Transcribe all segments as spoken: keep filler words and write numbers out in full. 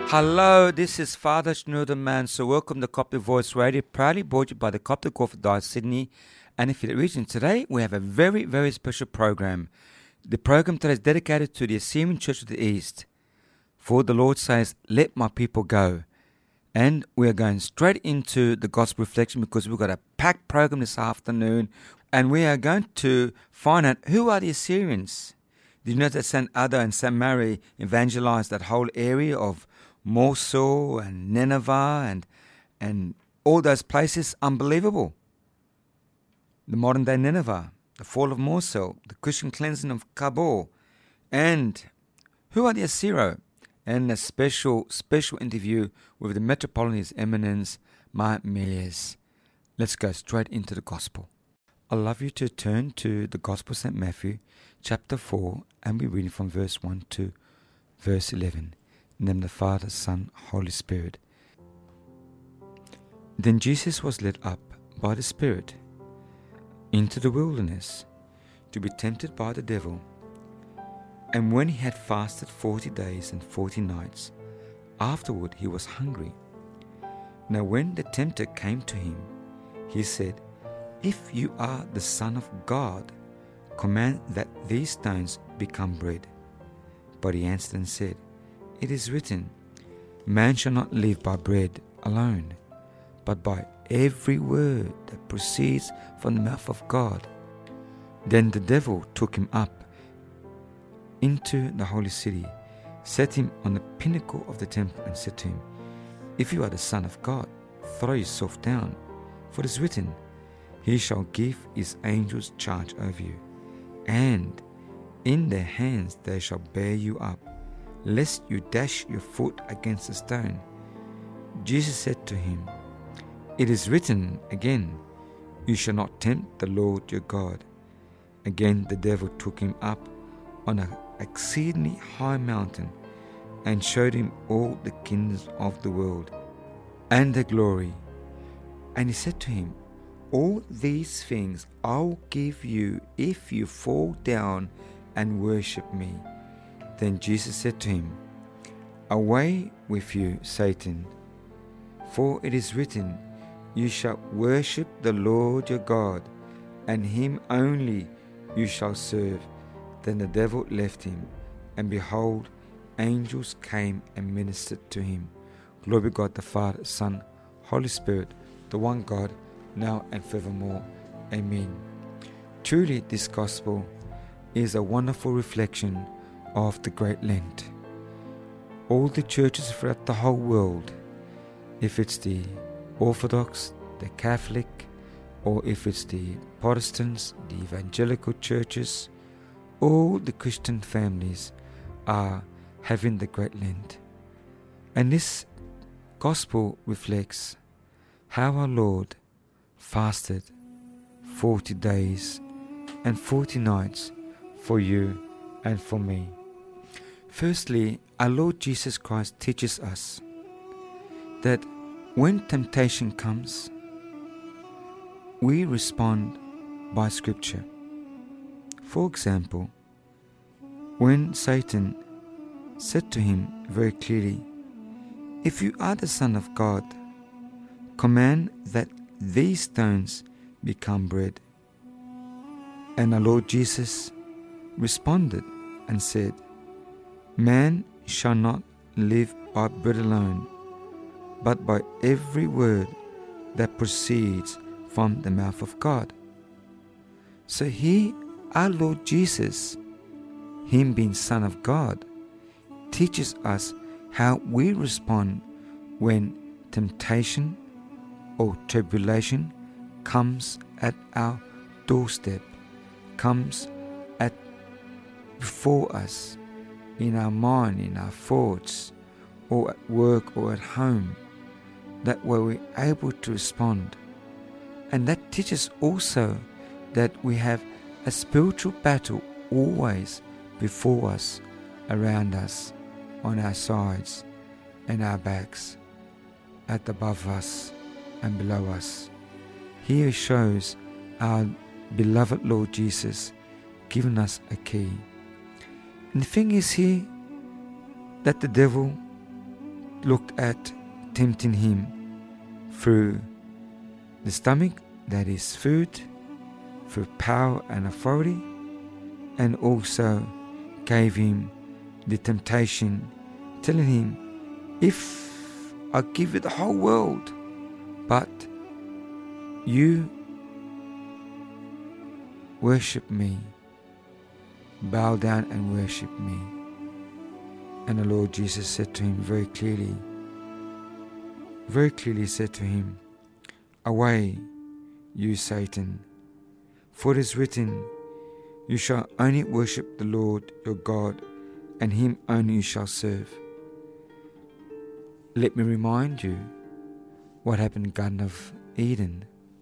Hello, this is Father Shneur Man. So welcome to Coptic Voice Radio, proudly brought to you by the Coptic Orthodox Sydney and affiliate region. Today we have a very, very special program. The program today is dedicated to the Assyrian Church of the East. For the Lord says, let my people go. And we are going straight into the gospel reflection because we've got a packed program this afternoon. And we are going to find out who are the Assyrians. Did you know that Saint Ada and Saint Mary evangelized that whole area of Mosul and Nineveh and and all those places? Unbelievable. The modern day Nineveh, the fall of Mosul, the Christian cleansing of Kabul. And who are the Assyro? And a special, special interview with the Metropolitan His Eminence, Mar Melius. Let's go straight into the Gospel. I'd love you to turn to the Gospel of Saint Matthew, chapter four, and we're reading from verse one to verse eleven. In the name of the Father, Son, Holy Spirit. Then Jesus was led up by the Spirit into the wilderness to be tempted by the devil. And when he had fasted forty days and forty nights, afterward he was hungry. Now when the tempter came to him, he said, If you are the Son of God, command that these stones become bread. But he answered and said, It is written, Man shall not live by bread alone, but by every word that proceeds from the mouth of God. Then the devil took him up into the holy city, set him on the pinnacle of the temple, and said to him, If you are the Son of God, throw yourself down, for it is written, He shall give his angels charge over you, and in their hands they shall bear you up, lest you dash your foot against a stone. Jesus said to him, It is written again, You shall not tempt the Lord your God. Again the devil took him up on an exceedingly high mountain, and showed him all the kingdoms of the world, and their glory. And he said to him, All these things I will give you if you fall down and worship me. Then Jesus said to him, Away with you, Satan, for it is written, You shall worship the Lord your God, and him only you shall serve. Then the devil left him, and behold, angels came and ministered to him. Glory be to God the Father, Son, Holy Spirit, the one God, now and forevermore. Amen. Truly, this gospel is a wonderful reflection of the Great Lent. All the churches throughout the whole world, if it's the Orthodox, the Catholic, or if it's the Protestants, the evangelical churches, all the Christian families are having the Great Lent. And this gospel reflects how our Lord fasted forty days and forty nights for you and for me. Firstly, our Lord Jesus Christ teaches us that when temptation comes, we respond by Scripture. For example, when Satan said to him very clearly, If you are the Son of God, command that these stones become bread. And our Lord Jesus responded and said, Man shall not live by bread alone, but by every word that proceeds from the mouth of God. So he, our Lord Jesus, him being Son of God, teaches us how we respond when temptation or tribulation comes at our doorstep, comes at before us, in our mind, in our thoughts, or at work or at home, that way we're able to respond. And that teaches also that we have a spiritual battle always before us, around us, on our sides and our backs, at above us and below us. Here shows our beloved Lord Jesus giving us a key. And the thing is here that the devil looked at tempting him through the stomach, that is food, through power and authority, and also gave him the temptation, telling him, if I give you the whole world, but you worship me, bow down and worship me. And the Lord Jesus said to him very clearly, very clearly said to him, away, you Satan, for it is written, you shall only worship the Lord your God, and him only you shall serve. Let me remind you what happened in the Garden of Eden.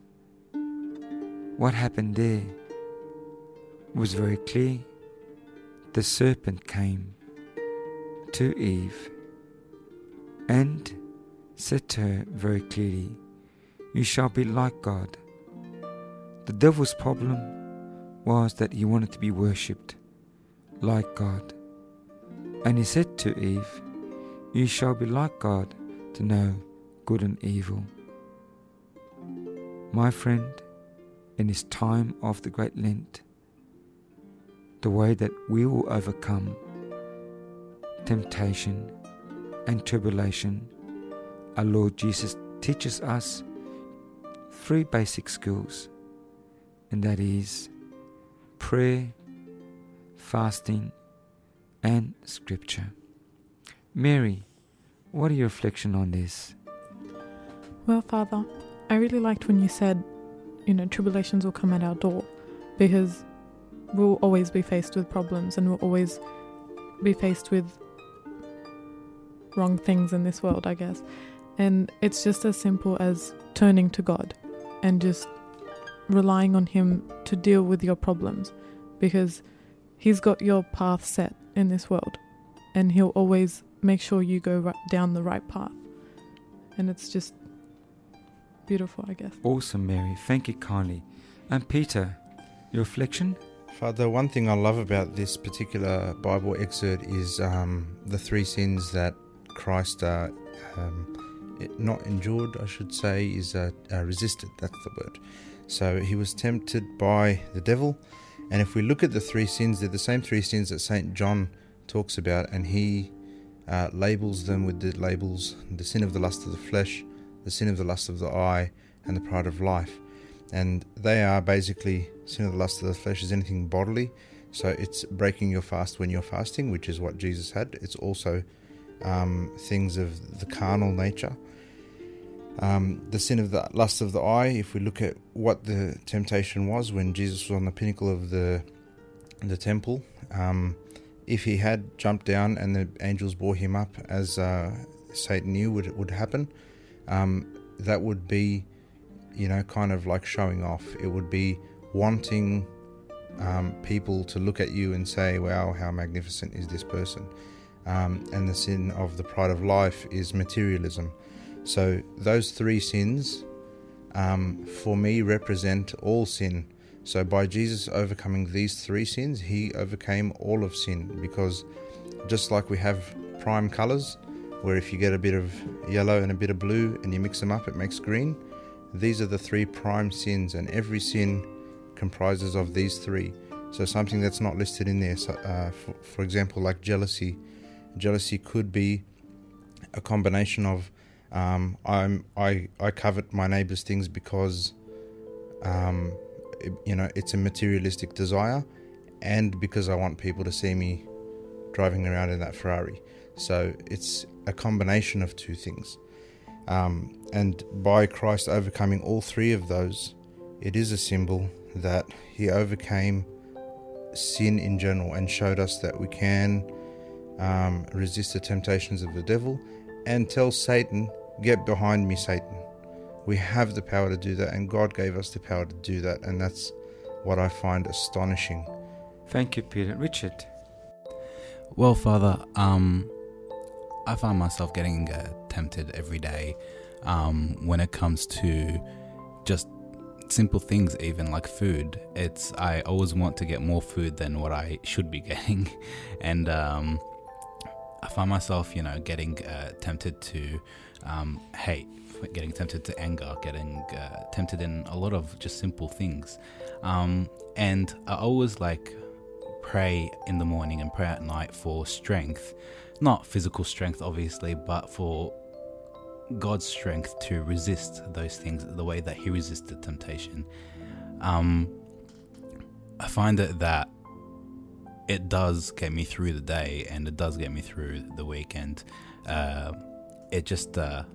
What happened there was very clear. The serpent came to Eve and said to her very clearly, you shall be like God. The devil's problem was that he wanted to be worshipped like God. And he said to Eve, you shall be like God, to know good and evil. My friend, in this time of the Great Lent, the way that we will overcome temptation and tribulation, our Lord Jesus teaches us three basic skills, and that is prayer, fasting, and scripture. Mary, what are your reflections on this? Well, Father, I really liked when you said, you know, tribulations will come at our door, because we'll always be faced with problems and we'll always be faced with wrong things in this world, I guess. And it's just as simple as turning to God and just relying on him to deal with your problems, because he's got your path set in this world and he'll always make sure you go right down the right path. And it's just beautiful, I guess. Awesome, Mary. Thank you kindly. And Peter, your reflection? Father, one thing I love about this particular Bible excerpt is um, the three sins that Christ uh, um, it not endured, I should say, is uh, uh, resisted. That's the word. So he was tempted by the devil. And if we look at the three sins, they're the same three sins that Saint John talks about, and he uh, labels them with the labels: the sin of the lust of the flesh, the sin of the lust of the eye, and the pride of life. And they are basically, sin of the lust of the flesh is anything bodily. So it's breaking your fast when you're fasting, which is what Jesus had. It's also um, things of the carnal nature. Um, the sin of the lust of the eye, if we look at what the temptation was when Jesus was on the pinnacle of the the temple, um, if he had jumped down and the angels bore him up, as uh, Satan knew would would happen, um, that would be, you know, kind of like showing off. It would be wanting um, people to look at you and say, wow, how magnificent is this person. Um, and the sin of the pride of life is materialism. So those three sins, um, for me, represent all sin. So by Jesus overcoming these three sins, he overcame all of sin, because just like we have prime colours, where if you get a bit of yellow and a bit of blue and you mix them up, it makes green. These are the three prime sins, and every sin comprises of these three. So something that's not listed in there, so, uh, for, for example, like jealousy. Jealousy could be a combination of um, I'm I I covet my neighbour's things because um, it, you know it's a materialistic desire, and because I want people to see me driving around in that Ferrari. So it's a combination of two things. Um, and by Christ overcoming all three of those, it is a symbol that he overcame sin in general and showed us that we can um, resist the temptations of the devil and tell Satan, get behind me, Satan. We have the power to do that, and God gave us the power to do that, and that's what I find astonishing. Thank you, Peter. Richard? Well, Father, um, I find myself getting uh, tempted every day um, when it comes to just simple things, even like food. It's I always want to get more food than what I should be getting, and um, I find myself, you know, getting uh, tempted to um, hate, getting tempted to anger, getting uh, tempted in a lot of just simple things. Um, and I always like pray in the morning and pray at night for strength, not physical strength, obviously, but for God's strength to resist those things the way that he resisted temptation. Um, I find that, that it does get me through the day, and it does get me through the weekend. Uh, it just, uh,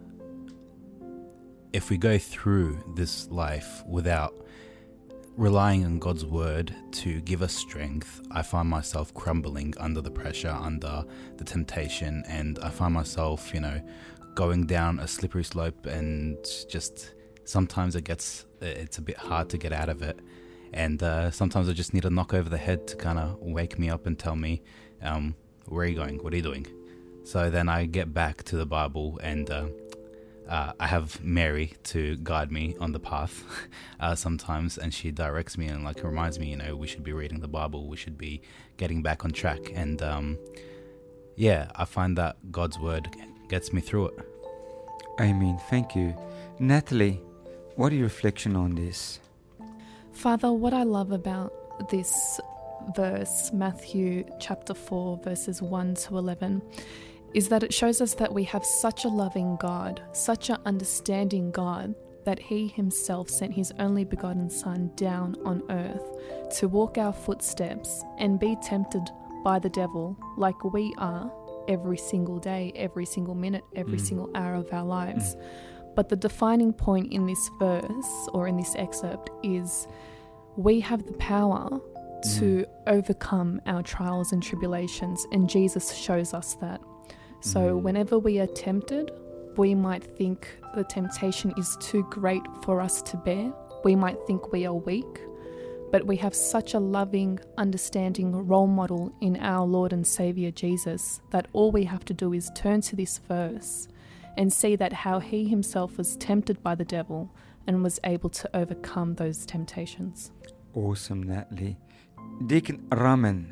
if we go through this life without relying on God's word to give us strength, I find myself crumbling under the pressure, under the temptation, and I find myself, you know, going down a slippery slope, and just sometimes it gets, it's a bit hard to get out of it. And uh, sometimes I just need a knock over the head to kind of wake me up and tell me, um, where are you going? What are you doing? So then I get back to the Bible, and uh, uh, I have Mary to guide me on the path uh, sometimes, and she directs me and like reminds me, you know, we should be reading the Bible, we should be getting back on track. And um, yeah, I find that God's word gets me through it. Amen. Thank you. Natalie, what are your reflection on this? Father, what I love about this verse, Matthew chapter four, verses one to eleven, is that it shows us that we have such a loving God, such an understanding God, that he himself sent his only begotten Son down on earth to walk our footsteps and be tempted by the devil like we are every single day, every single minute, every mm. single hour of our lives. Mm. But the defining point in this verse, or in this excerpt, is we have the power mm. to overcome our trials and tribulations, and Jesus shows us that. So mm. whenever we are tempted, we might think the temptation is too great for us to bear. We might think we are weak, but we have such a loving, understanding role model in our Lord and Saviour Jesus that all we have to do is turn to this verse and see that how he himself was tempted by the devil and was able to overcome those temptations. Awesome, Natalie. Deacon Raman,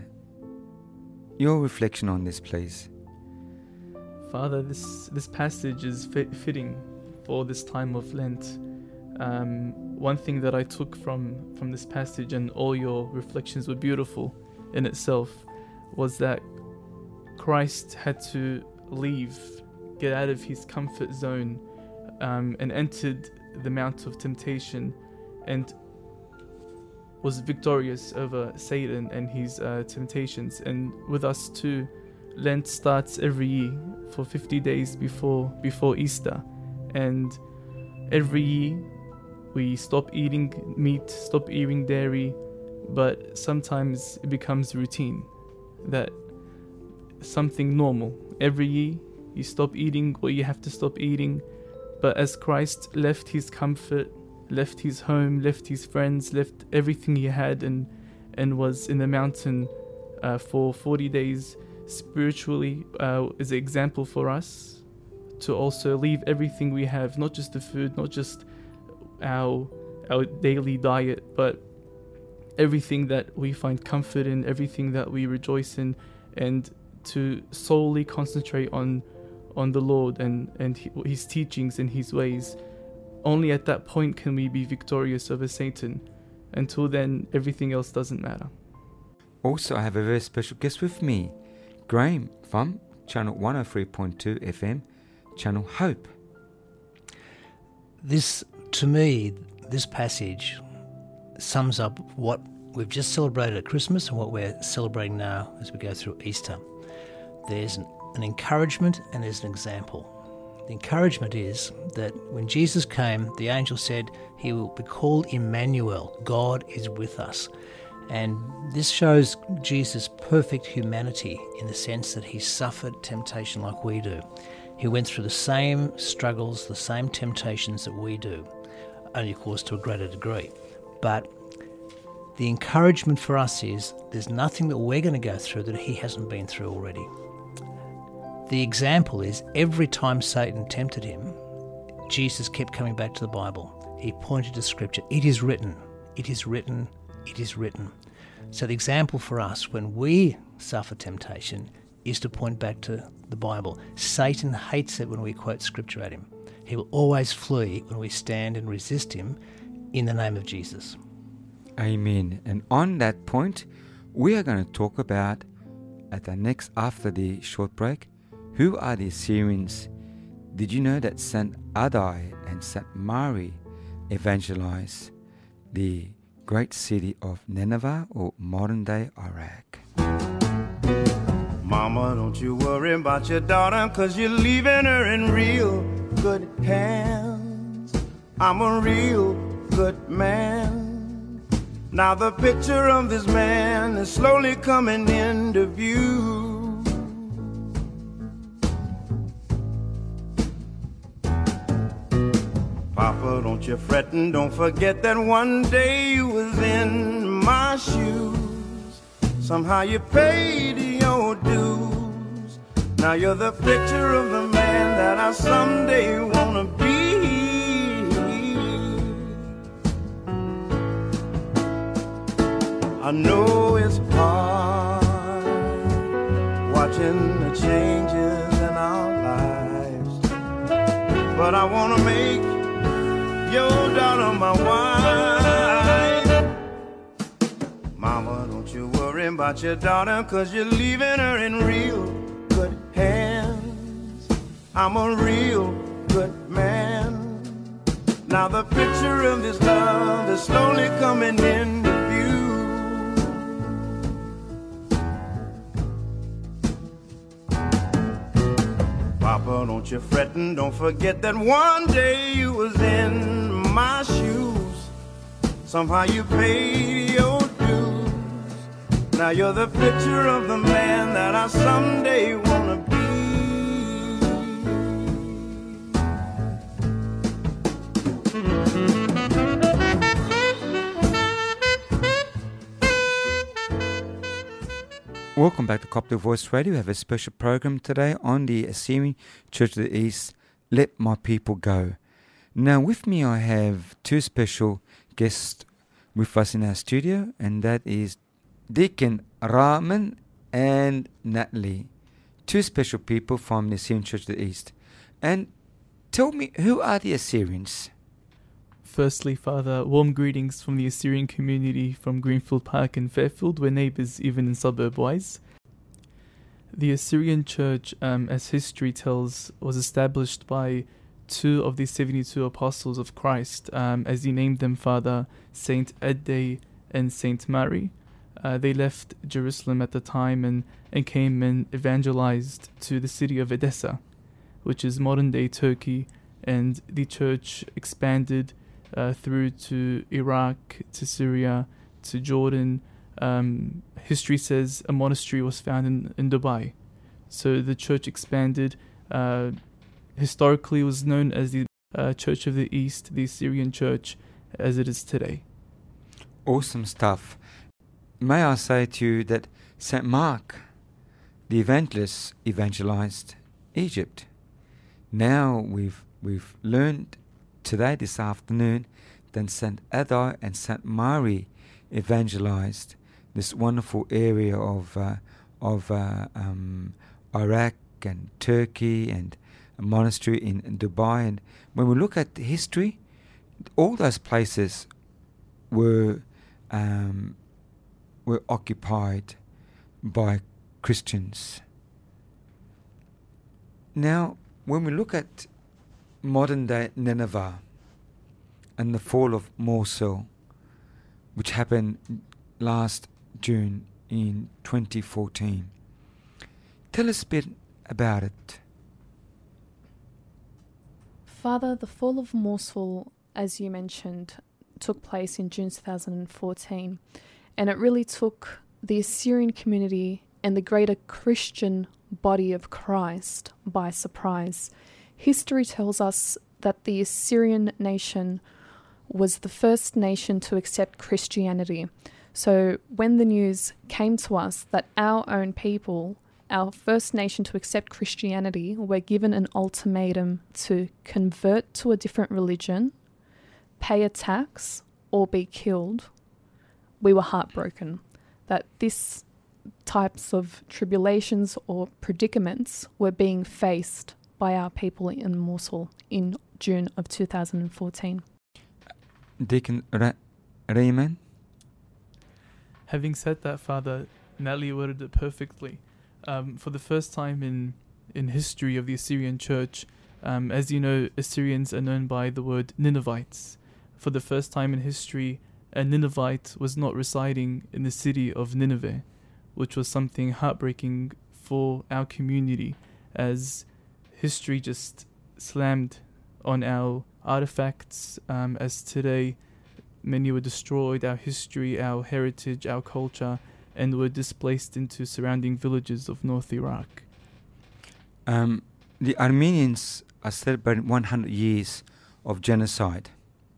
your reflection on this, please. Father, this, this passage is fit, fitting for this time of Lent. Um, one thing that I took from, from this passage, and all your reflections were beautiful in itself, was that Christ had to leave, get out of his comfort zone, um, and entered the mount of temptation, and was victorious over Satan and his uh, temptations. And with us too, Lent starts every year for fifty days before before Easter, and every year we stop eating meat, stop eating dairy, but sometimes it becomes routine, that something normal. Every year you stop eating what you have to stop eating, but as Christ left his comfort, left his home, left his friends, left everything he had, and and was in the mountain uh, for forty days, spiritually uh, is an example for us to also leave everything we have, not just the food, not just our our daily diet, but everything that we find comfort in, everything that we rejoice in, and to solely concentrate on on the Lord and, and his teachings and his ways. Only at that point can we be victorious over Satan. Until then, everything else doesn't matter. Also, I have a very special guest with me, Graham from Channel one oh three point two F M, Channel Hope. This, to me, this passage sums up what we've just celebrated at Christmas and what we're celebrating now as we go through Easter. There's an, an encouragement and there's an example. The encouragement is that when Jesus came, the angel said he will be called Emmanuel, God is with us. And this shows Jesus' perfect humanity in the sense that he suffered temptation like we do. He went through the same struggles, the same temptations that we do, only of course to a greater degree. But the encouragement for us is there's nothing that we're going to go through that he hasn't been through already. The example is every time Satan tempted him, Jesus kept coming back to the Bible. He pointed to Scripture. It is written, it is written, it is written. So the example for us when we suffer temptation is to point back to the Bible. Satan hates it when we quote scripture at him. He will always flee when we stand and resist him in the name of Jesus. Amen. And on that point, we are going to talk about at the next, after the short break, who are the Assyrians? Did you know that Saint Adai and Saint Mari evangelized the great city of Nineveh, or modern-day Iraq? Mama, don't you worry about your daughter, 'cause you're leaving her in real good hands. I'm a real good man. Now the picture of this man is slowly coming into view. Papa, don't you fret and don't forget that one day you was in my shoes. Somehow you paid your dues. Now you're the picture of the man that I someday wanna be. I know it's hard watching the changes in our lives, but I wanna make your daughter my wife. Mama, don't you worry about your daughter, 'cause you're leaving her in real good hands. I'm a real good man. Now the picture of this love is slowly coming into view. Papa, don't you fret and don't forget that one day you was in my shoes. Somehow you paid your dues. Now you're the picture of the man that I someday wanna be. Welcome back to Coptic Voice Radio. We have a special program today on the Assyrian Church of the East, Let My People Go. Now with me I have two special guests with us in our studio, and that is Deacon Rahman and Natalie, two special people from the Assyrian Church of the East. And tell me, who are the Assyrians? Firstly, Father, warm greetings from the Assyrian community from Greenfield Park and Fairfield. We're neighbours even in suburb-wise. The Assyrian Church, um, as history tells, was established by two of the seventy-two apostles of Christ, um, as he named them, Father, Saint Adai and Saint Mari. Uh, they left Jerusalem at the time and, and came and evangelized to the city of Edessa, which is modern-day Turkey, and the church expanded Uh, through to Iraq, to Syria, to Jordan. Um, history says a monastery was found in, in Dubai. So the church expanded. Uh, historically, it was known as the uh, Church of the East, the Assyrian Church, as it is today. Awesome stuff. May I say to you that Saint Mark, the evangelist, evangelized Egypt. Now we've we've learned today, this afternoon, then Saint Adai and Saint Mari evangelized this wonderful area of uh, of uh, um, Iraq and Turkey, and a monastery in, in Dubai. And when we look at the history, all those places were um, were occupied by Christians. Now, when we look at modern-day Nineveh and the fall of Mosul, which happened last June in twenty fourteen. Tell us a bit about it. Father, the fall of Mosul, as you mentioned, took place in June two thousand fourteen, and it really took the Assyrian community and the greater Christian body of Christ by surprise. History tells us that the Assyrian nation was the first nation to accept Christianity. So when the news came to us that our own people, our first nation to accept Christianity, were given an ultimatum to convert to a different religion, pay a tax, or be killed, we were heartbroken that this types of tribulations or predicaments were being faced by our people in Mosul in June of two thousand fourteen. Deacon Ra- Raymond? Having said that, Father, Natalie worded it perfectly. Um, for the first time in, in history of the Assyrian Church, um, as you know, Assyrians are known by the word Ninevites. For the first time in history, a Ninevite was not residing in the city of Nineveh, which was something heartbreaking for our community, as history just slammed on our artifacts, um, as today many were destroyed, our history, our heritage, our culture, and were displaced into surrounding villages of North Iraq. Um, the Armenians are celebrating one hundred years of genocide.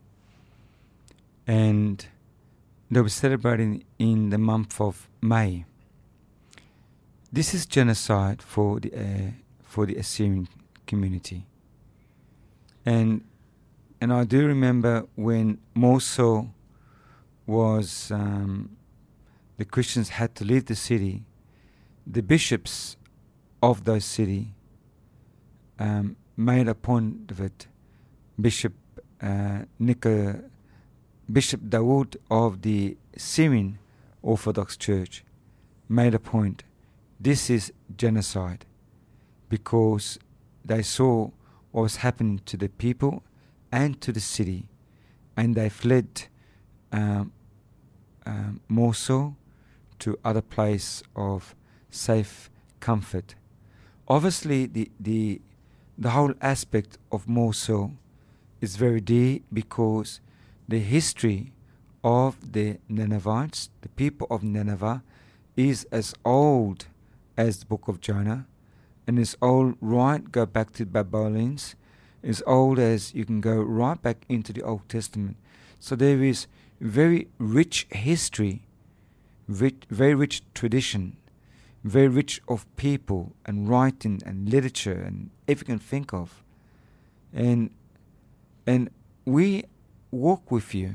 And they were celebrating in the month of May. This is genocide for the uh, for the Assyrian community. And and I do remember when Mosul was, um, the Christians had to leave the city, the bishops of those city um, made a point of it. Bishop uh, Nico, Bishop Dawood of the Syrian Orthodox Church made a point. This is genocide, because they saw what was happening to the people and to the city, and they fled um, um, Mosul to other place of safe comfort. Obviously, the the the whole aspect of Mosul is very dear, because the history of the Ninevites, the people of Nineveh, is as old as the book of Jonah, and is old right, go back to the Babylonians, as old as you can go right back into the Old Testament. So there is very rich history, rich, very rich tradition, very rich of people and writing and literature and everything you can think of. And and we walk with you.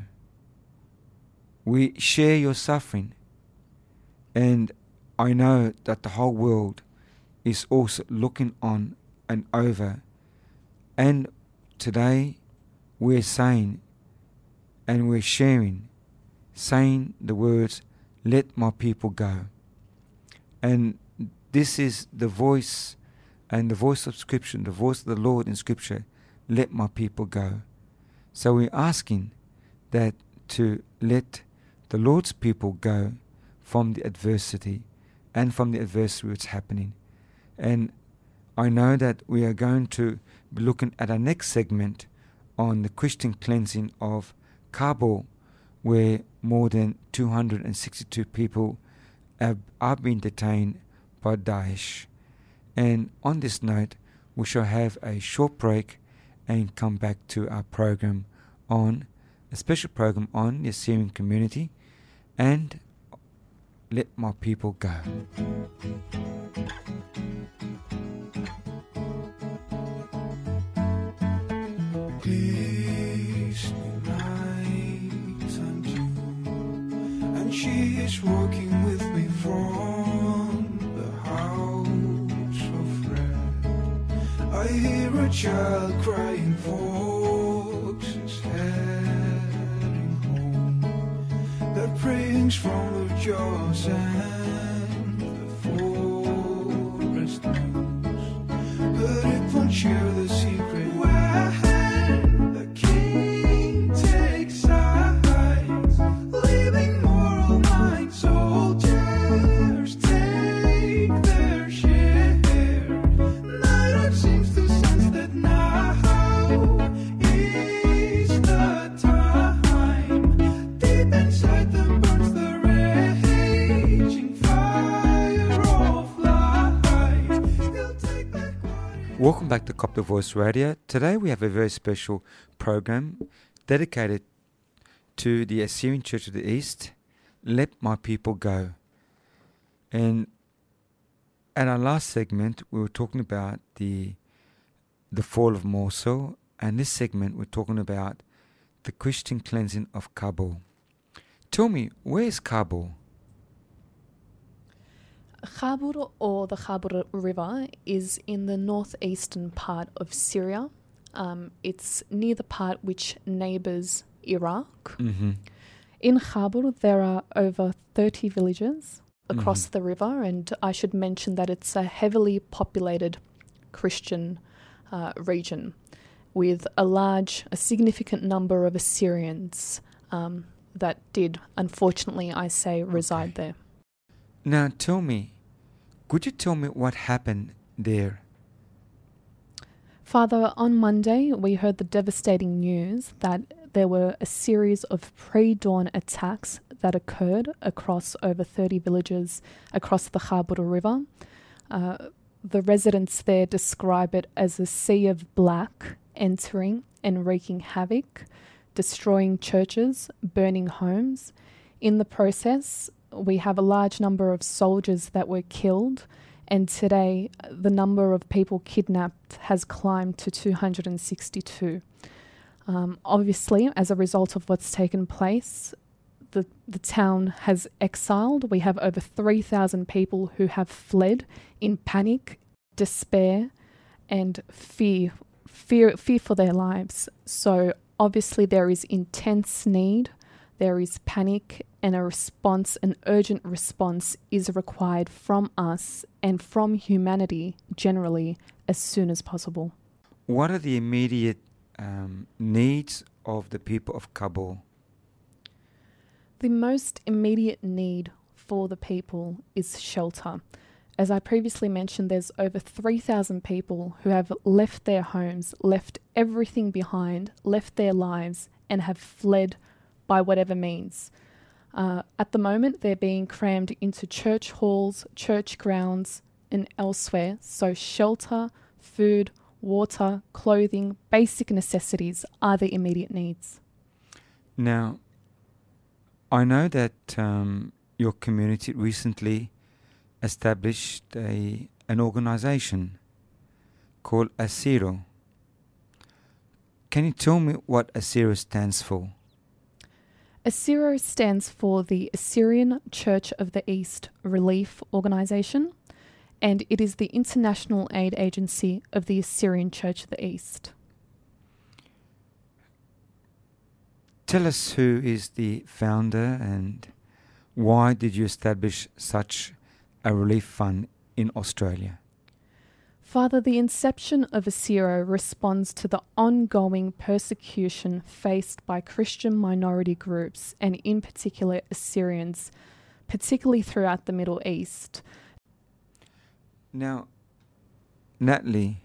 We share your suffering. And I know that the whole world is also looking on and over. And today we're saying and we're sharing, saying the words, "Let my people go." And this is the voice and the voice of Scripture, the voice of the Lord in Scripture, "Let my people go." So we're asking that to let the Lord's people go from the adversity and from the adversity that's happening. And I know that we are going to be looking at our next segment on the Christian cleansing of Kabul, where more than two hundred sixty-two people have, are being detained by Daesh. And on this note, we shall have a short break and come back to our program on, a special program on the Assyrian community and Let My People Go. Glistening lights and dew, and she is walking with me from the house of red. I hear a child crying, foxes heading home. Their praying's from the jaws and the forest moons, but it won't share the secret. When the king takes sides, leaving moral mind soldiers take their share. Night seems to sense that now is the time. Deep inside them burns the raging fire of life. He'll take back what it Welcome back to Copter Voice Radio. Today we have a very special program dedicated to the Assyrian Church of the East, Let My People Go. And at our last segment, we were talking about the the fall of Mosul, and this segment we're talking about the Christian cleansing of Kabul. Tell me, where is Kabul? Khabur, or the Khabur River, is in the northeastern part of Syria. Um, it's near the part which neighbours Iraq. Mm-hmm. In Khabur, there are over thirty villages across Mhm. the river, and I should mention that it's a heavily populated Christian uh, region with a large, a significant number of Assyrians um, that did, unfortunately, I say, reside Okay. there. Now tell me, could you tell me what happened there? Father, on Monday, we heard the devastating news that there were a series of pre-dawn attacks that occurred across over thirty villages across the Khabur River. Uh, the residents there describe it as a sea of black entering and wreaking havoc, destroying churches, burning homes. In the process, we have a large number of soldiers that were killed, and today the number of people kidnapped has climbed to two hundred sixty-two. Um, obviously, as a result of what's taken place, the, the town has exiled. We have over three thousand people who have fled in panic, despair, and fear, fear, fear for their lives. So obviously there is intense need, there is panic, and a response, an urgent response is required from us and from humanity generally as soon as possible. What are the immediate um, needs of the people of Kabul? The most immediate need for the people is shelter. As I previously mentioned, there's over three thousand people who have left their homes, left everything behind, left their lives, and have fled by whatever means. Uh, at the moment, they're being crammed into church halls, church grounds, and elsewhere. So shelter, food, water, clothing, basic necessities are the immediate needs. Now, I know that um, your community recently established a an organization called ASIRO. Can you tell me what ASIRO stands for? ASIRO stands for the Assyrian Church of the East Relief Organization, and it is the international aid agency of the Assyrian Church of the East. Tell us who is the founder and why did you establish such a relief fund in Australia? Father, the inception of ASIRO responds to the ongoing persecution faced by Christian minority groups, and in particular Assyrians, particularly throughout the Middle East. Now, Natalie,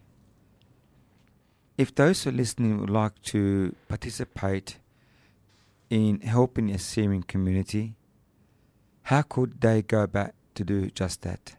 if those who are listening would like to participate in helping the Assyrian community, how could they go about to do just that?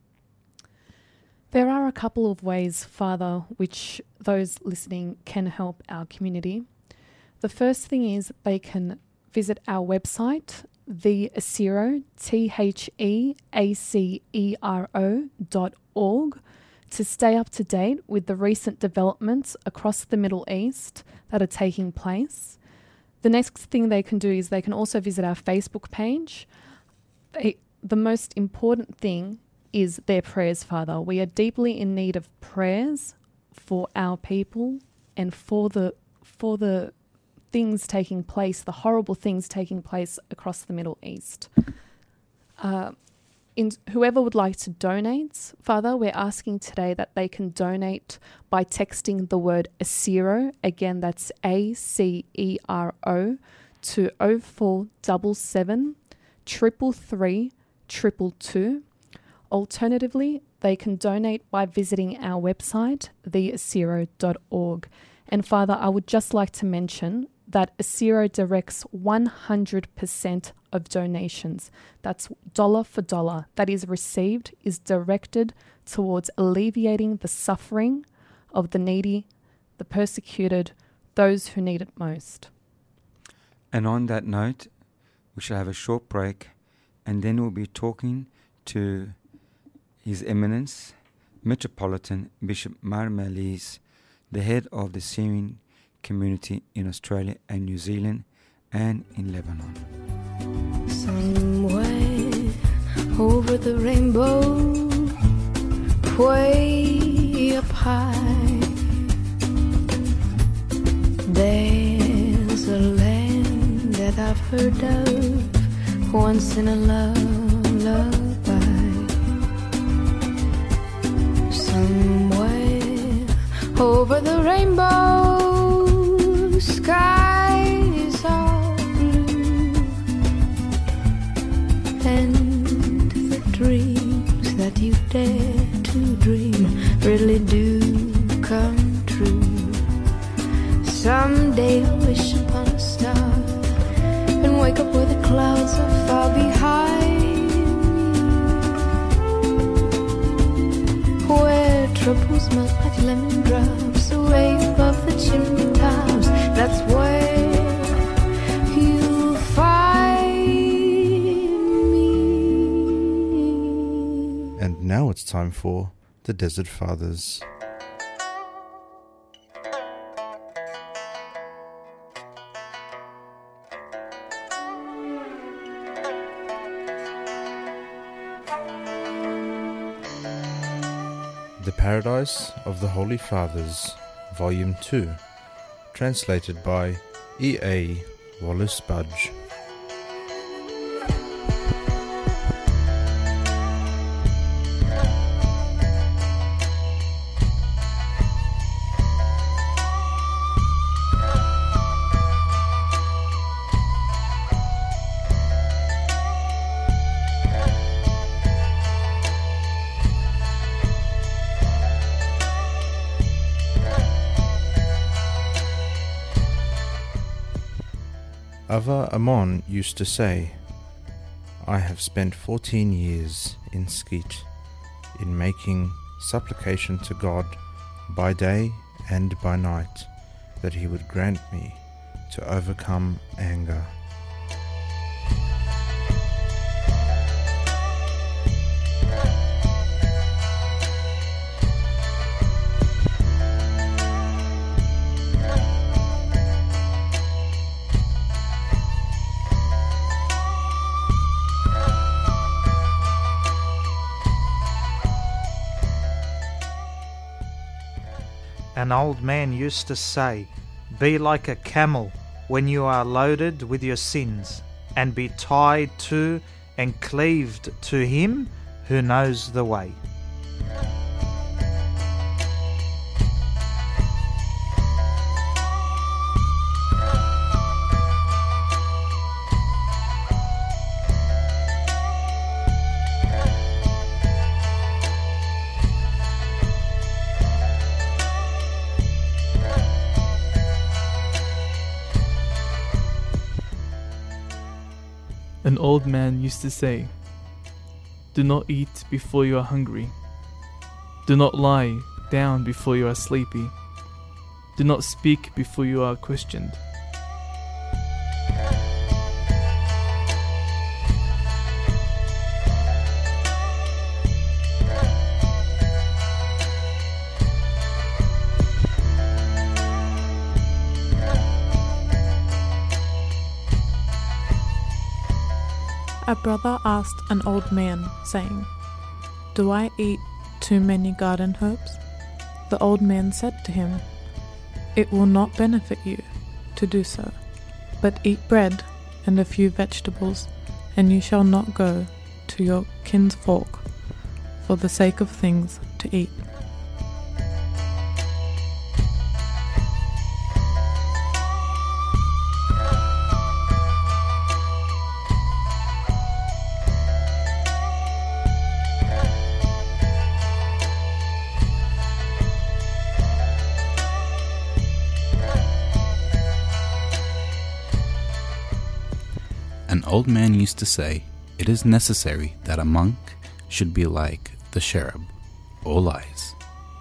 There are a couple of ways, Father, which those listening can help our community. The first thing is they can visit our website, the ASIRO, T H E A C E R O dot org, to stay up to date with the recent developments across the Middle East that are taking place. The next thing they can do is they can also visit our Facebook page. They, the most important thing is their prayers, Father. We are deeply in need of prayers for our people and for the for the things taking place, the horrible things taking place across the Middle East. Uh, in, whoever would like to donate, Father, we're asking today that they can donate by texting the word ASIRO, again that's A C E R O, to oh four seven seven, triple three, triple two. Alternatively, they can donate by visiting our website, the asiro dot org. And Father, I would just like to mention that ASIRO directs one hundred percent of donations. That's dollar for dollar that is received is directed towards alleviating the suffering of the needy, the persecuted, those who need it most. And on that note, we shall have a short break, and then we'll be talking to His Eminence, Metropolitan Bishop Mar Melis, the head of the Syrian community in Australia and New Zealand and in Lebanon. Somewhere over the rainbow, way up high. There's a land that I've heard of once in a lullaby. Somewhere over the rainbow, skies are blue, and the dreams that you dare to dream really do come true. Someday I'll wish upon a star and wake up where the clouds are far behind me, where troubles melt like lemon drops away above the chimney tops. That's where you'll find me. And now it's time for the Desert Fathers. The Paradise of the Holy Fathers, Volume two, translated by E A Wallace Budge. Ava Amon used to say, I have spent fourteen years in Skeet in making supplication to God by day and by night that he would grant me to overcome anger. An old man used to say, be like a camel when you are loaded with your sins, and be tied to and cleaved to him who knows the way. An old man used to say, do not eat before you are hungry. Do not lie down before you are sleepy. Do not speak before you are questioned. A brother asked an old man, saying, do I eat too many garden herbs? The old man said to him, it will not benefit you to do so, but eat bread and a few vegetables, and you shall not go to your kinsfolk for the sake of things to eat. An old man used to say, it is necessary that a monk should be like the cherub, all eyes.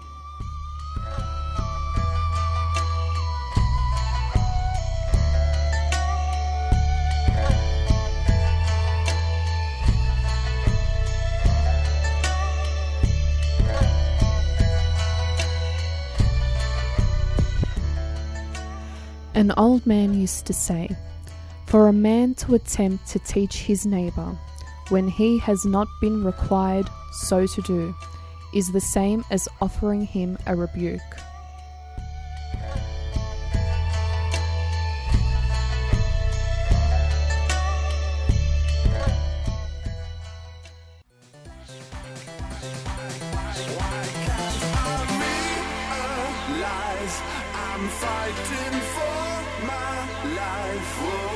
An old man used to say, for a man to attempt to teach his neighbour when he has not been required so to do, is the same as offering him a rebuke. I'm fighting for my life.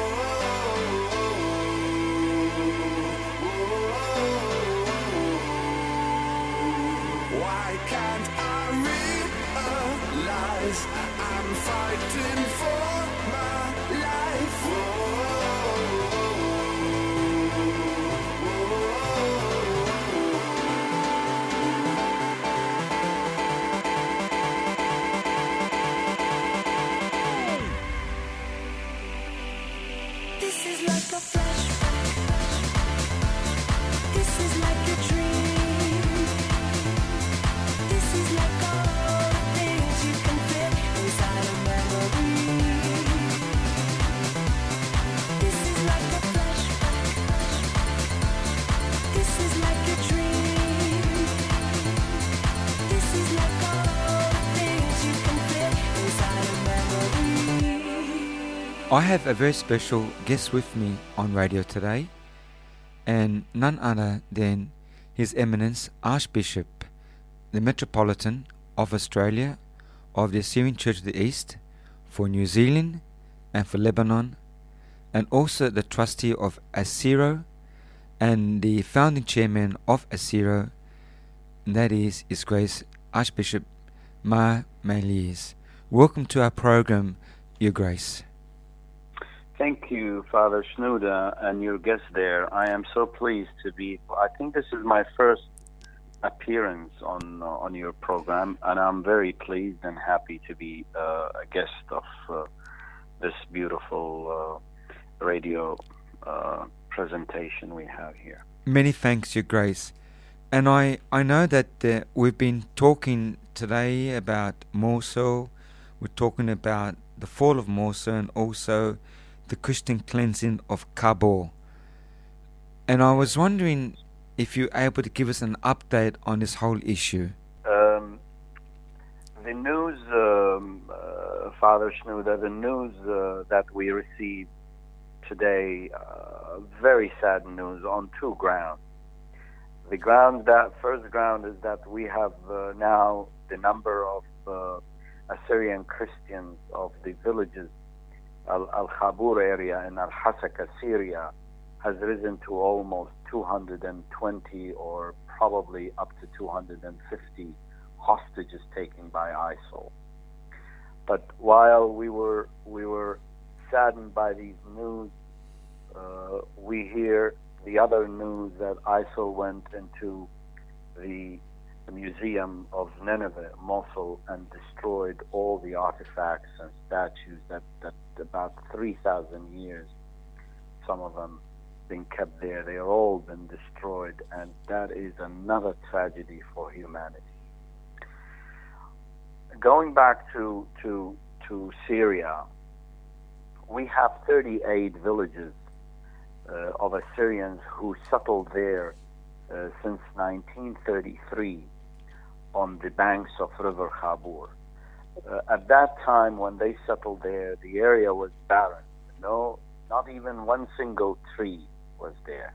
Why can't I realize I'm fighting for my life? This is like a flashback. This is like a dream. This is like all the things you can fit inside a memory. This is like a flashback. This is like a dream. This is like all the things you can fit inside a memory. I have a very special guest with me on radio today, and none other than His Eminence Archbishop, the Metropolitan of Australia of the Assyrian Church of the East for New Zealand and for Lebanon, and also the trustee of Assyro and the founding chairman of Assyro, and that is His Grace Archbishop Mar Meilliers. Welcome to our program, Your Grace. Thank you, Father Shenouda, and your guest there. I am so pleased to be. I think this is my first appearance on uh, on your program, and I'm very pleased and happy to be uh, a guest of uh, this beautiful uh, radio uh, presentation we have here. Many thanks, Your Grace. And I, I know that uh, we've been talking today about Mosul. We're talking about the fall of Mosul and also the Christian cleansing of Kabul. And I was wondering if you're able to give us an update on this whole issue. Um, the news, um, uh, Father Shenouda, the news uh, that we received today, uh, very sad news on two grounds. The ground that first ground is that we have uh, now the number of uh, Assyrian Christians of the villages Al- Al-Khabur area in Al-Hasaka, Syria, has risen to almost two hundred twenty or probably up to two hundred fifty hostages taken by I S I L. But while we were we were saddened by these news, uh, we hear the other news that I S I L went into the the museum of Nineveh, Mosul, and destroyed all the artifacts and statues that, that about three thousand years, some of them being kept there. They are all been destroyed, and that is another tragedy for humanity. Going back to, to, to Syria, we have thirty-eight villages uh, of Assyrians who settled there uh, since nineteen thirty-three. On the banks of River Khabur. Uh, at that time, when they settled there, the area was barren. No, not even one single tree was there.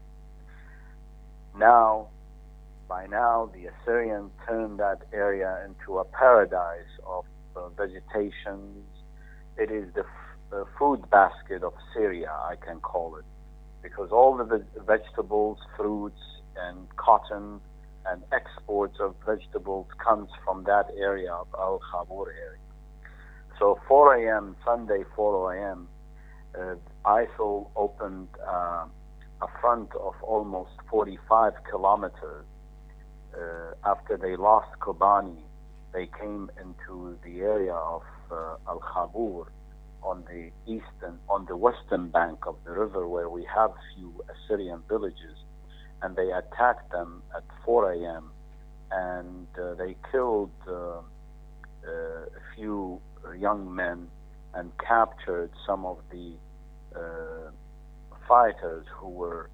Now, by now, the Assyrians turned that area into a paradise of uh, vegetation. It is the, f- the food basket of Syria, I can call it, because all the ve- vegetables, fruits, and cotton and exports of vegetables comes from that area of Al-Khabur area. So four a.m., Sunday four a.m., uh, I S I L opened uh, a front of almost forty-five kilometers. Uh, after they lost Kobani, they came into the area of uh, Al-Khabur on the eastern, on the western bank of the river, where we have few Assyrian villages, and they attacked them at four a.m. and uh, they killed uh, uh, a few young men and captured some of the uh, fighters who were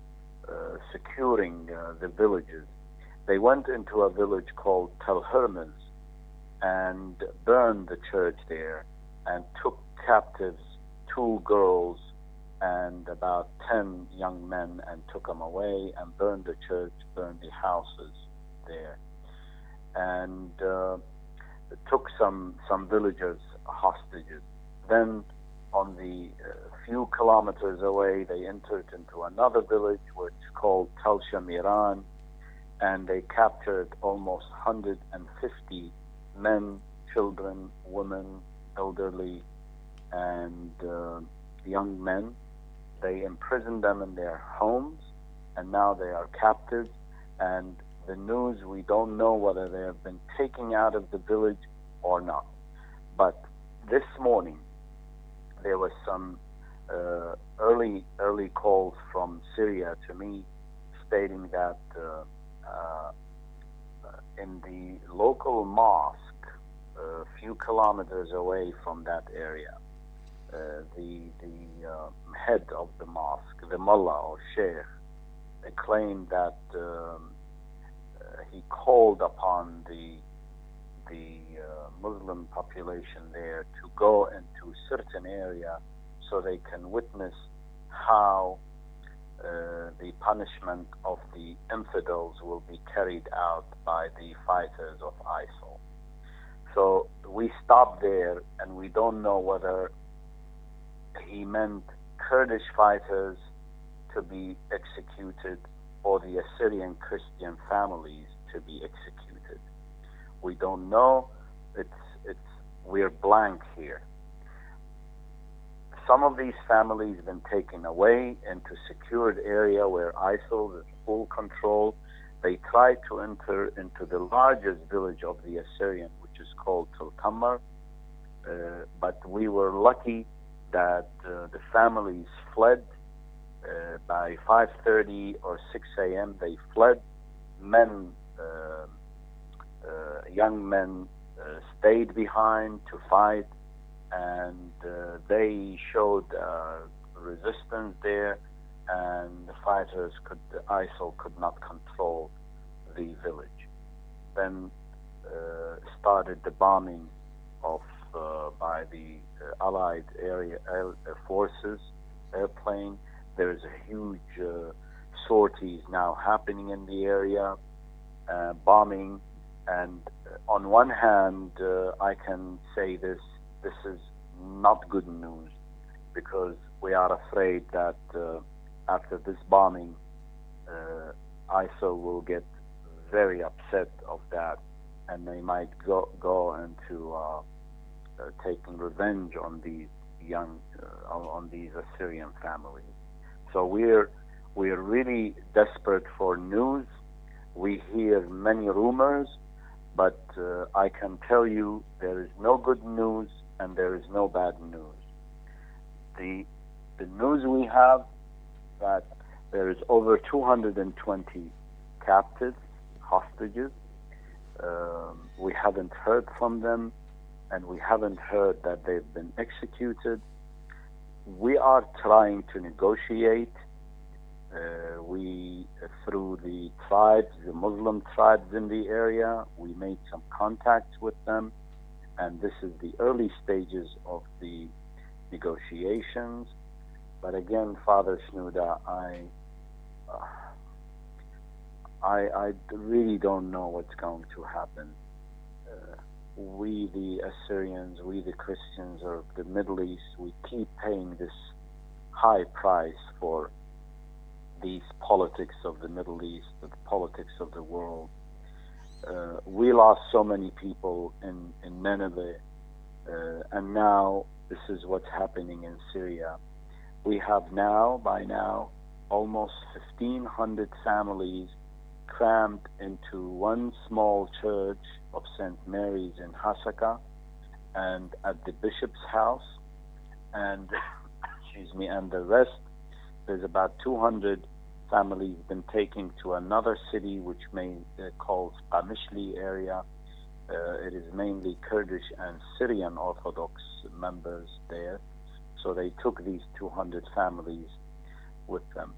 uh, securing uh, the villages. They went into a village called Tel Hermes and burned the church there and took captives two girls and about ten young men and took them away and burned the church, burned the houses there. And uh, took some, some villagers hostages. Then on the uh, few kilometers away, they entered into another village which is called Tel Shamiran, and they captured almost one hundred fifty men, children, women, elderly, and uh, young men. They imprisoned them in their homes, and now they are captives. And the news, we don't know whether they have been taken out of the village or not. But this morning, there was some uh, early early calls from Syria to me stating that uh, uh, in the local mosque, a few kilometers away from that area, uh, the the uh, head of the mosque, the mullah or sheikh, they claimed that um, uh, he called upon the the uh, Muslim population there to go into certain area so they can witness how uh, the punishment of the infidels will be carried out by the fighters of ISIL. So we stopped there, and we don't know whether he meant Kurdish fighters to be executed or the Assyrian Christian families to be executed. We don't know. It's it's we're blank here. Some of these families have been taken away into secured area where ISIL is full control. They tried to enter into the largest village of the Assyrian, which is called Tel Tammar, uh, but we were lucky that uh, the families fled. Uh, by five thirty or six a.m. they fled. Men, uh, uh, young men, uh, stayed behind to fight, and uh, they showed uh, resistance there, and the fighters could, the ISIL could not control the village. Then uh, started the bombing of uh, by the uh, Allied area air, uh, forces, airplane. There's a huge uh, sorties now happening in the area, uh, bombing, and uh, on one hand, uh, I can say this, this is not good news, because we are afraid that uh, after this bombing, uh, ISIL will get very upset of that, and they might go, go into uh, uh, taking revenge on these young, uh, on these Assyrian families. So we're we're really desperate for news. We hear many rumors, but uh, I can tell you there is no good news and there is no bad news. The the news we have that there is over two hundred twenty captives, hostages. Um, we haven't heard from them, and we haven't heard that they've been executed. We are trying to negotiate. Uh, we, uh, through the tribes, the Muslim tribes in the area, we made some contacts with them, and this is the early stages of the negotiations. But again, Father Shenouda, I, uh, I, I really don't know what's going to happen. Uh, we, the Assyrians, we, the Christians of the Middle East, we keep paying this high price for these politics of the Middle East, the politics of the world. Uh, we lost so many people in, in Nineveh, uh, and now this is what's happening in Syria. We have now, by now, almost fifteen hundred families crammed into one small church of Saint Mary's in Hasaka, and at the bishop's house, and excuse me, and the rest, there's about two hundred families been taken to another city which may uh, called Qamishli area. Uh, it is mainly Kurdish and Syrian Orthodox members there. So they took these two hundred families with them.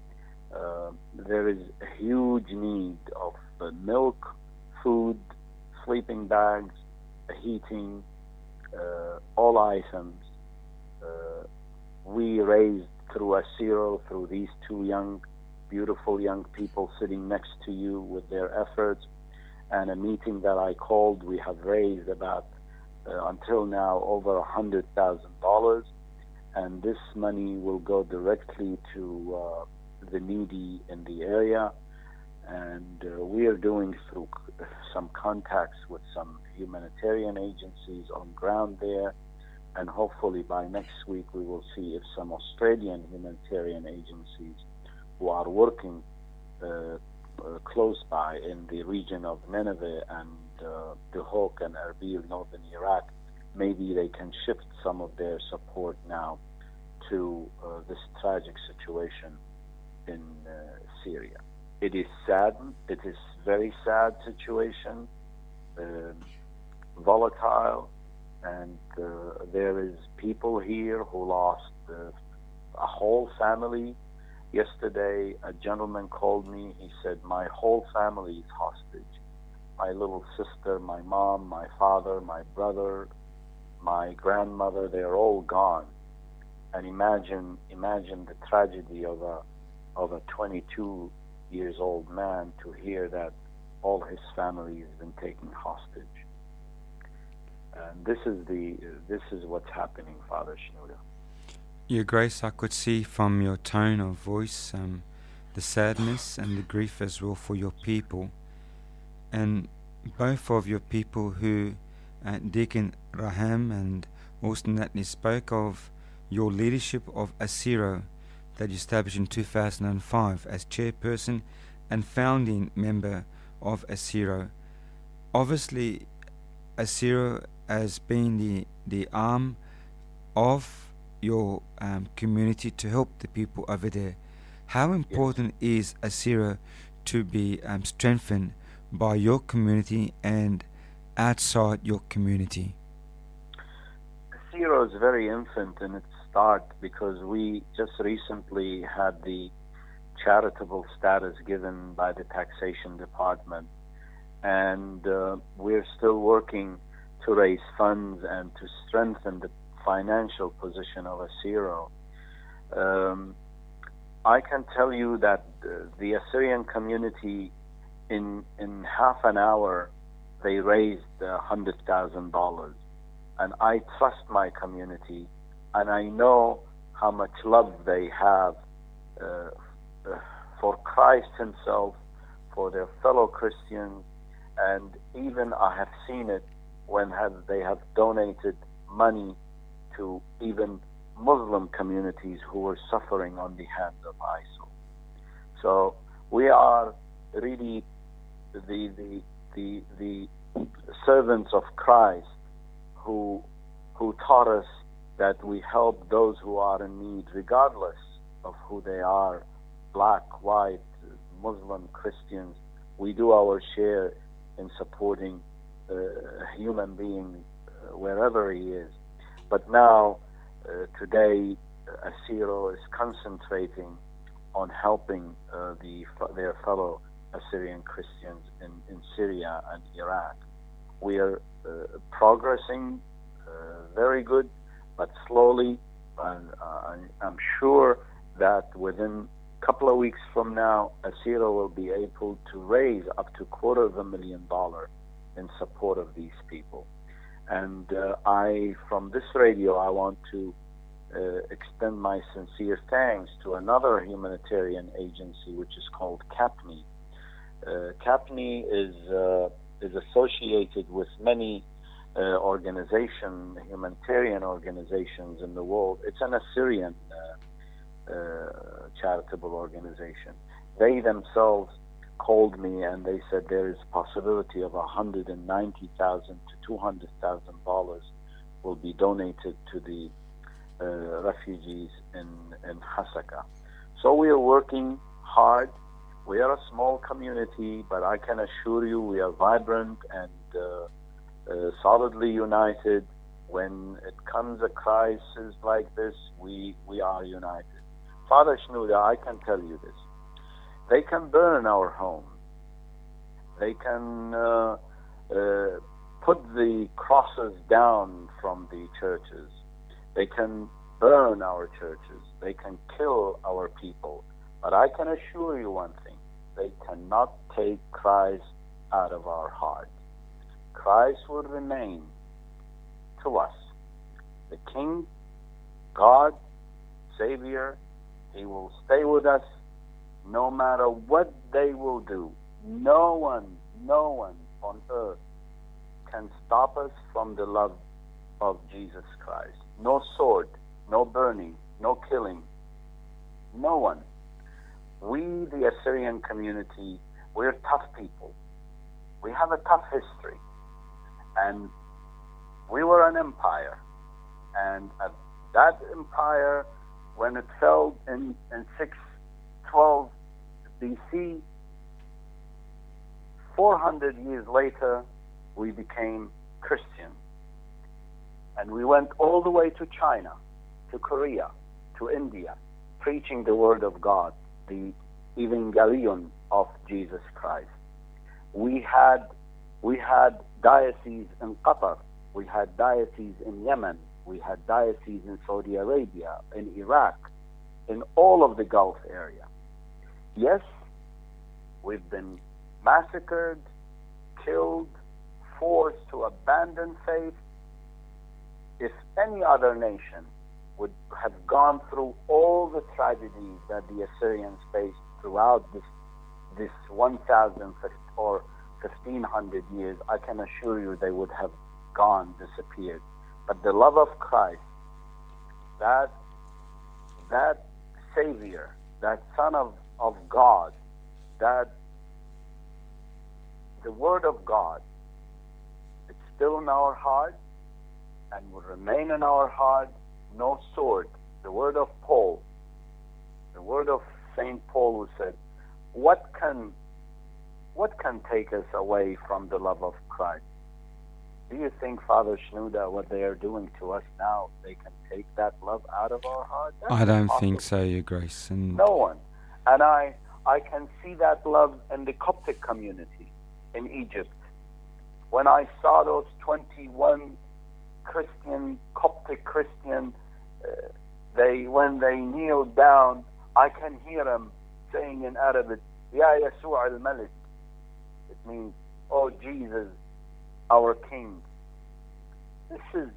Uh, there is a huge need of uh, milk, food, sleeping bags, heating, uh, all items. Uh, we raised through Asiro, through these two young, beautiful young people sitting next to you with their efforts, and a meeting that I called, we have raised about, uh, until now, over one hundred thousand dollars. And this money will go directly to uh, the needy in the area. And uh, we are doing through some contacts with some humanitarian agencies on ground there. And hopefully by next week we will see if some Australian humanitarian agencies who are working uh, uh, close by in the region of Nineveh and uh, Duhok and Erbil, northern Iraq, maybe they can shift some of their support now to uh, this tragic situation in uh, Syria. It is sad. It is very sad situation, uh, volatile, and uh, there is people here who lost uh, a whole family. Yesterday, a gentleman called me. He said, my whole family is hostage. My little sister, my mom, my father, my brother, my grandmother, they're all gone. And imagine, imagine the tragedy of a of a twenty-two years old man to hear that all his family has been taken hostage. And this is the this is what's happening, Father Shenouda. Your Grace, I could see from your tone of voice um, the sadness and the grief as well for your people. And both of your people who uh, Deacon Raham and Austin Natley spoke of your leadership of Asiro that you established in two thousand five as chairperson and founding member of Asiro. Obviously, Asiro has been the, the arm of your um, community to help the people over there. How important yes. is Asiro to be um, strengthened by your community and outside your community? Asiro is very infant in its start because we just recently had the charitable status given by the taxation department, and uh, we're still working to raise funds and to strengthen the financial position of Asiro. Um, I can tell you that uh, the Assyrian community, in in half an hour, they raised one hundred thousand dollars. And I trust my community, and I know how much love they have uh, uh, for Christ himself, for their fellow Christians, and even I have seen it when have, they have donated money to even Muslim communities who were suffering on the hands of ISIL. So we are really the the the, the servants of Christ who who taught us that we help those who are in need regardless of who they are, black, white, Muslim, Christians. We do our share in supporting uh, a human being uh, wherever he is. But now, uh, today, uh, Asiro is concentrating on helping uh, the their fellow Assyrian Christians in, in Syria and Iraq. We are uh, progressing uh, very good, but slowly, and uh, I'm sure that within a couple of weeks from now, Asiro will be able to raise up to a quarter of a million dollars in support of these people. And uh, I, from this radio, I want to uh, extend my sincere thanks to another humanitarian agency, which is called CAPNI. Uh, CAPNI is uh, is associated with many uh, organizations, humanitarian organizations in the world. It's an Assyrian uh, uh, charitable organization. They themselves called me and they said there is a possibility of one hundred ninety thousand to two hundred thousand dollars will be donated to the uh, refugees in, in Hasaka. So we are working hard. We are a small community, but I can assure you we are vibrant and uh, uh, solidly united. When it comes a crisis like this, we, we are united. Father Shenouda, I can tell you this. They can burn our home. They can uh, uh, put the crosses down from the churches. They can burn our churches. They can kill our people. But I can assure you one thing. They cannot take Christ out of our heart. Christ will remain to us. The King, God, Savior, He will stay with us no matter what they will do. No one, no one on earth can stop us from the love of Jesus Christ. No sword, no burning, no killing. No one. We, the Assyrian community, we're tough people. We have a tough history. And we were an empire. And uh, that empire, when it fell in, in six twelve B C, four hundred years later, we became Christian. And we went all the way to China, to Korea, to India, preaching the word of God, the Evangelion of Jesus Christ. We had, we had dioceses in Qatar, we had dioceses in Yemen, we had dioceses in Saudi Arabia, in Iraq, in all of the Gulf area. Yes, we've been massacred, killed, forced to abandon faith. If any other nation would have gone through all the tragedies that the Assyrians faced throughout this this one thousand or fifteen hundred years, I can assure you they would have gone, disappeared. But the love of Christ, that that Savior, that Son of, of God, that the Word of God, it's still in our heart and will remain in our heart. No sword. The word of Paul, the word of Saint Paul, who said, what can what can take us away from the love of Christ? Do you think, Father Shnuda, what they are doing to us now, they can take that love out of our heart? That's I don't impossible. think so, Your Grace. And No one. And I, I can see that love in the Coptic community in Egypt. When I saw those twenty-one Christian, Coptic Christian, uh, they when they kneel down, I can hear them saying in Arabic, Ya Yeshua al-Malik. It means, oh Jesus, our King. This is,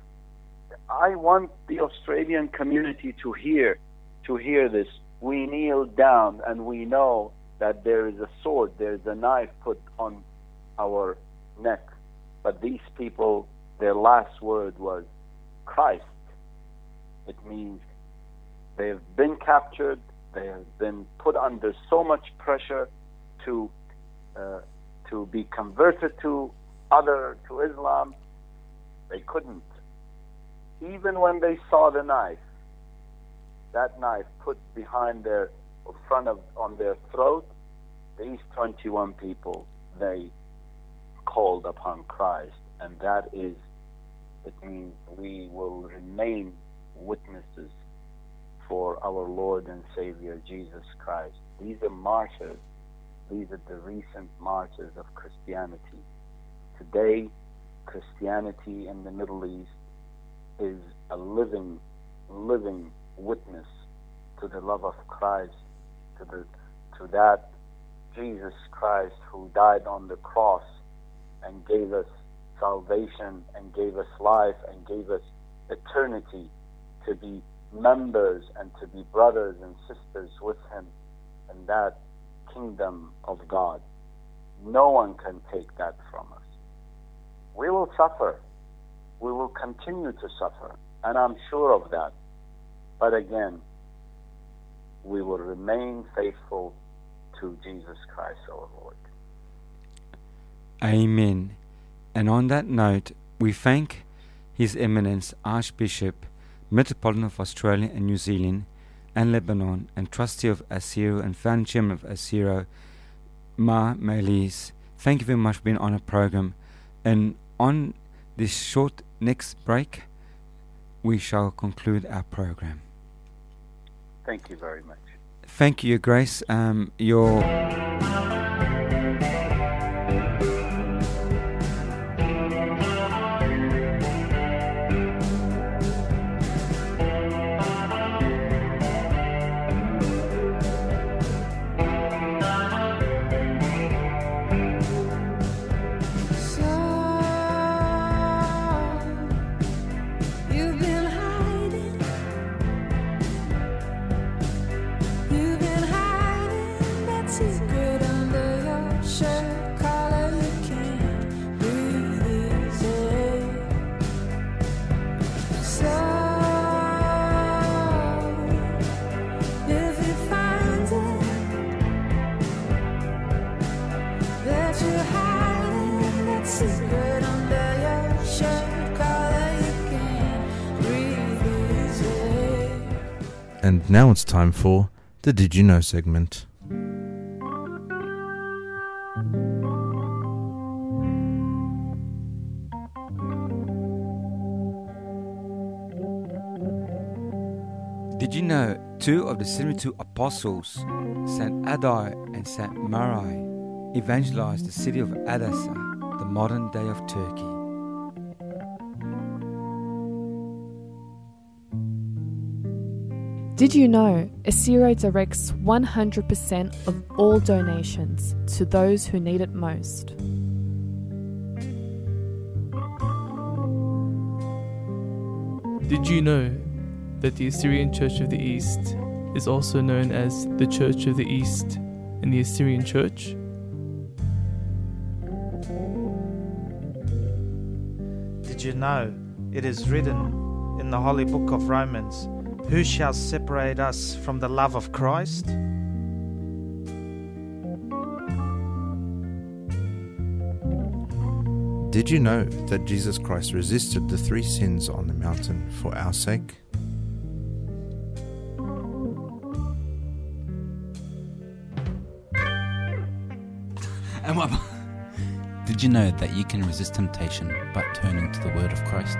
I want the Australian community to hear, to hear this. We kneel down and we know that there is a sword, there is a knife put on our neck. But these people, their last word was Christ. It means they have been captured, they have been put under so much pressure to uh, to be converted to other to Islam. They couldn't. Even when they saw the knife, that knife put behind their front of on their throat, these twenty-one people, they called upon Christ, and that is, it means we will remain witnesses for our Lord and Savior Jesus Christ. These are martyrs. These are the recent martyrs of Christianity. Today, Christianity in the Middle East is a living, living witness to the love of Christ, to the to that Jesus Christ who died on the cross and gave us salvation and gave us life and gave us eternity to be members and to be brothers and sisters with him in that kingdom of God. No one can take that from us. We will suffer. We will continue to suffer, and I'm sure of that. But again, we will remain faithful to Jesus Christ our Lord. Amen. And on that note, we thank His Eminence Archbishop, Metropolitan of Australia and New Zealand and Lebanon, and Trustee of Asiro and Founding Chairman of Asiro, Ma Melis. Thank you very much for being on our program. And on this short next break, we shall conclude our program. Thank you very much. Thank you, Your Grace. Um, your You've been hiding. You've been hiding that secret under your shirt collar. You can't breathe easy. So if he finds it that you're hiding that secret under your shirt collar, you can't breathe easy. And now it's time for the Did You Know segment. Did you know two of the seventy-two apostles, Saint Adai and Saint Marai, evangelized the city of Edessa, the modern day of Turkey? Did you know Asiro directs one hundred percent of all donations to those who need it most? Did you know that the Assyrian Church of the East is also known as the Church of the East in the Assyrian Church? Did you know it is written in the Holy Book of Romans, who shall separate us from the love of Christ? Did you know that Jesus Christ resisted the three sins on the mountain for our sake? And what? Did you know that you can resist temptation by turning to the word of Christ?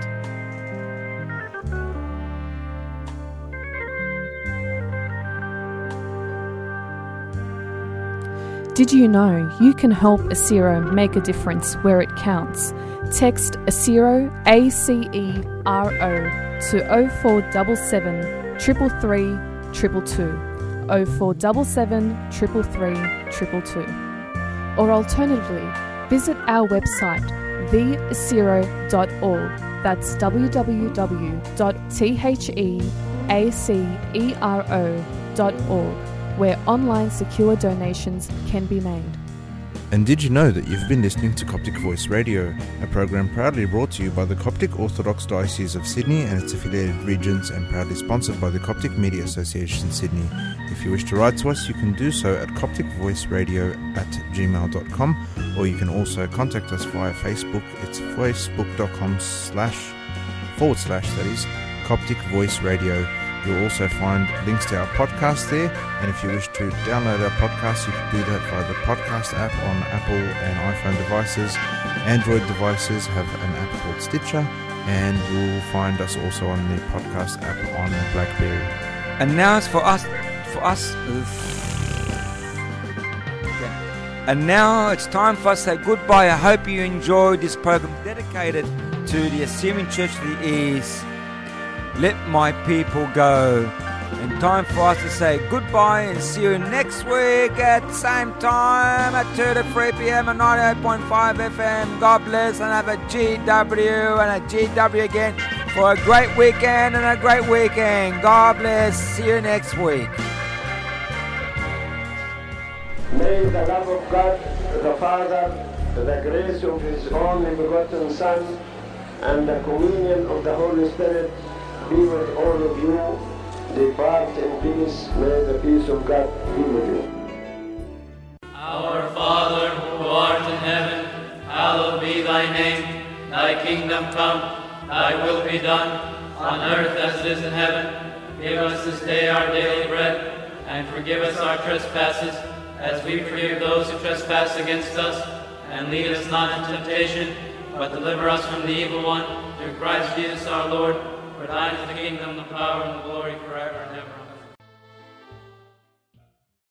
Did you know you can help Asiro make a difference where it counts? Text Asiro, A C E R O, to oh four seven seven, three three three, two two two, oh four seven seven, three three three, two two two. Or alternatively, visit our website, the asiro dot org. That's w w w dot the asiro dot org, where online secure donations can be made. And did you know that you've been listening to Coptic Voice Radio, a program proudly brought to you by the Coptic Orthodox Diocese of Sydney and its affiliated regions, and proudly sponsored by the Coptic Media Association Sydney. If you wish to write to us, you can do so at coptic voice radio at gmail dot com, or you can also contact us via Facebook. It's facebook.com slash forward slash, that is, Coptic Voice Radio. You'll also find links to our podcast there, and if you wish to download our podcast, you can do that via the podcast app on Apple and iPhone devices. Android devices have an app called Stitcher, and you'll find us also on the podcast app on BlackBerry. And now it's for us, for us. Okay. And now it's time for us to say goodbye. I hope you enjoyed this program dedicated to the Assyrian Church of the East. Let my people go. And time for us to say goodbye and see you next week at the same time at two to three p.m. at ninety-eight point five F M. God bless, and have a G W and a G W again for a great weekend and a great weekend. God bless. See you next week. May the love of God, the Father, the grace of His only begotten Son, and the communion of the Holy Spirit be with all of you. Depart in peace. May the peace of God be with you. Our Father, who art in heaven, hallowed be thy name. Thy kingdom come, thy will be done, on earth as it is in heaven. Give us this day our daily bread, and forgive us our trespasses, as we forgive those who trespass against us. And lead us not into temptation, but deliver us from the evil one. Through Christ Jesus our Lord. For thine is the kingdom, the power, and the glory forever and ever.